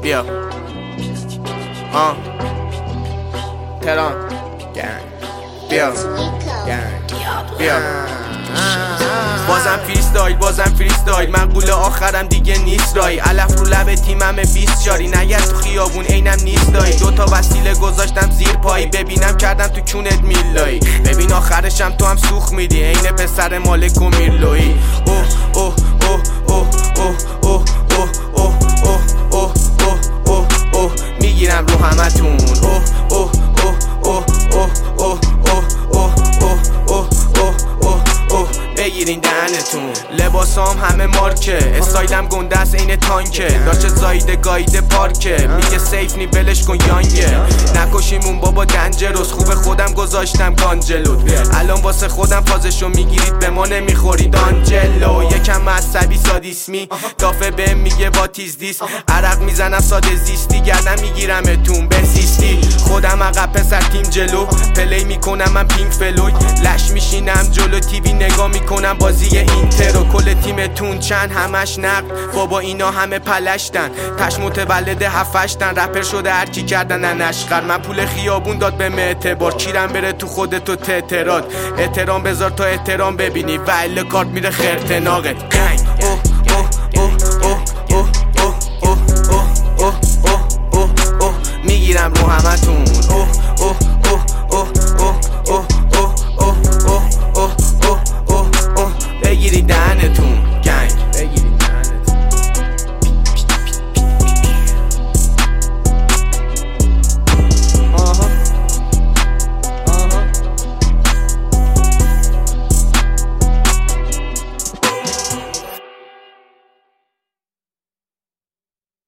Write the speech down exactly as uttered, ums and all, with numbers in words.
بیا آه تهران گنگ بیا گنگ بیا بازم فریستایل بازم فریستایل من قول آخرم دیگه نیست رای علف رو لب تیمم بیست جاری نگر تو خیابون اینم نیست دایی دوتا وسیله گذاشتم زیر پایی ببینم کردم تو کونت میلایی ببین آخرشم تو هم سوخ میدی عین پسر مالک و میرلوی اوه اوه اوه اوه اوه اوه اوه اوه اوه اوه اوه اوه میگیرم رو همتون اوه اوه اوه اوه اوه اوه بگیرین دهنتون لباسام همه مارکه استایلم گنده است این تانکه داشت زایده گایده پارکه میگه سیف نی بلش کن یانگه نکشیمون بابا دنجروس خوب خودم گذاشتم گانجلوت الان واسه خودم فازشو میگیرید به ما نمیخورید آنجلو یکم عصبی سادیسمی دافه به میگه واتیز دیس عرق میزنم ساده زیستی گردم میگیرمتون بسیستی خودم عقب پسر تیم جلو پلی میکنم من پینگ فلوی لش میشینم جلو تیوی نگاه میکنم بازی اینتر و کل تیمتون چند همش نقد بابا اینا همه پلشتن تش متولد هفتشتن رپر شده هرکی کردن نشقر من پول خیابون داد به اعتبار کیرم بره تو خودتو تترات احترام بذار تا احترام ببینی و اله کارت میره خرتناقت